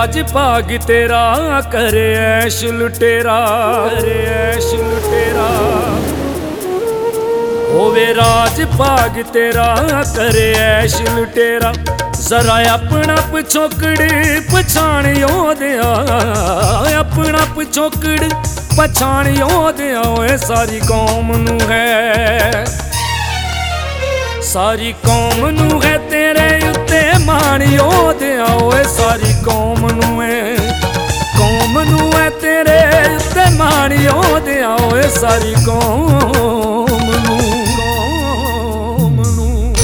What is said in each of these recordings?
राज भाग तेरा करे ऐश लुटेरा, करे ऐश लुटेरा। होवे राज भाग तेरा करे ऐश लुटेरा। जरा अपना पिछोकड़ पछाणियो दिया, अपना पिछोकड़ पछाणियो दिया। ओए सारी कौम नू है, सारी कौम नू है तेरे उत्ते माणियो दिया। ओए सारी कौम नू है, कौम नू है तेरे उत्ते माणियो दिया। ओए सारी कौम नू, कौम नू।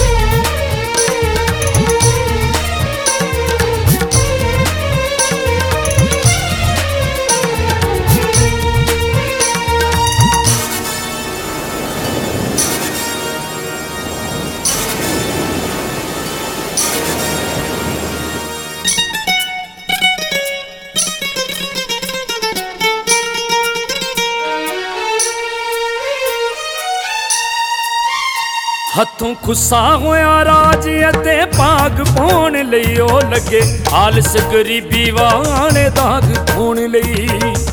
हथों खुसा होया राज अते भाग पाउण लई ओ लगे। आलस गरीबी वाणे दाग धोण लई।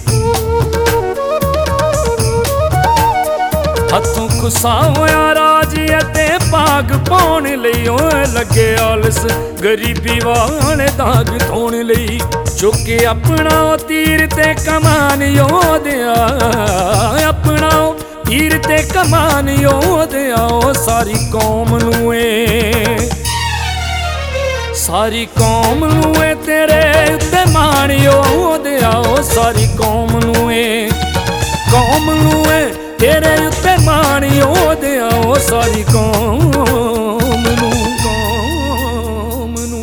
हथों खुसा होया राज अते भाग पाउण लई ओ लगे। आलस गरीबी वाणे दाग धोण लई। चुके अपना तीर ते कमान योधिया, अपना तीर ते कमान योधिया। ओ सारी कौम नू ए, सारी कौम नू ए तेरे उत्ते मान योधिया। ओ सारी कौम नू ए, कौम नू ए तेरे उत्ते मान योधिया। ओ सारी कौम नू, कौम नू।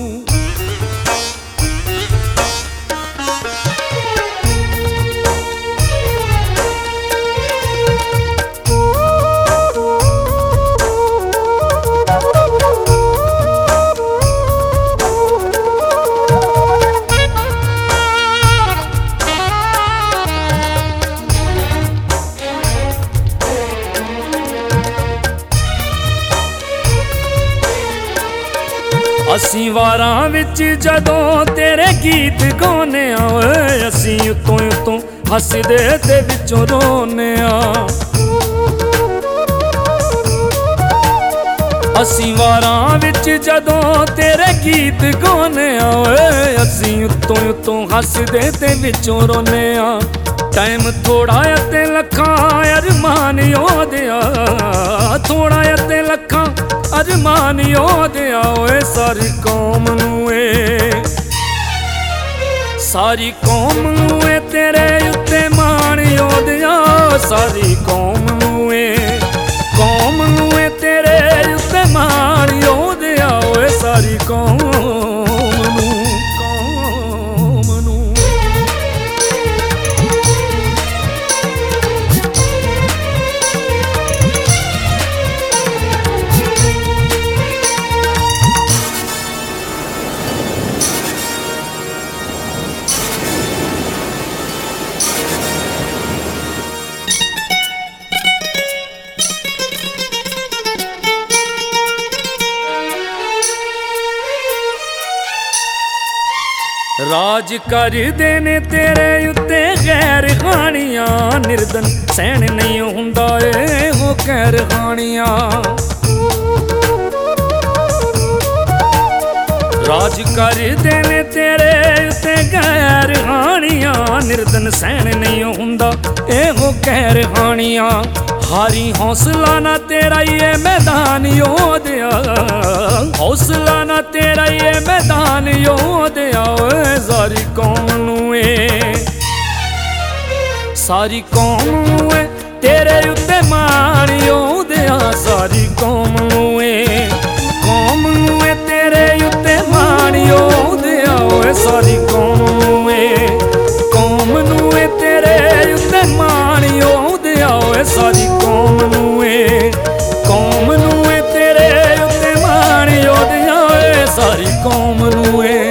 असी वारां विच जदों तेरे गीत गाने आ। असी उतों उतों हसदे ते विचों रोने आ। असी वारां विच जदों तेरे गीत गाने आ। असी उतों उतों हसदे ते विचों रोने आ। टाइम थोड़ा ते लखां अरमान योधिया, थोड़ा ते लखां अरमान योधिया। ओए सारी कौम नू ए, सारी कौम नू ए तेरे उत्ते मान योधिया। सारी कौम नू ए, कौम नू ए तेरे उत्ते मान योधिया। ओए सारी कौम नू, कौम नू। राज कर देने तेरे उत्ते गैर खानियां। निर्धन सहन नहीं हुंदा ए हो गैर खानियां। राज कर देने तेरे उत्ते गैर खानियां। निर्धन सहन नहीं हुंदा ए हो गैर खानियां। हारी हौसला ना तेरा ये मैदान योधिया, हौसला ना तेरा ये मैदान योधिया। सारी कौम नू ए, सारी कौम नू ए तेरे उत्ते मान योधिया। सारी कौम नू ए, कौम नू ए तेरे उत्ते मान योधिया। सारी कौम नू ए, कौम नू ए तेरे उत्ते मान योधिया। सारी कौम नू ए, कौम नू ए तेरे उत्ते मान योधिया। सारी कौम नू ए।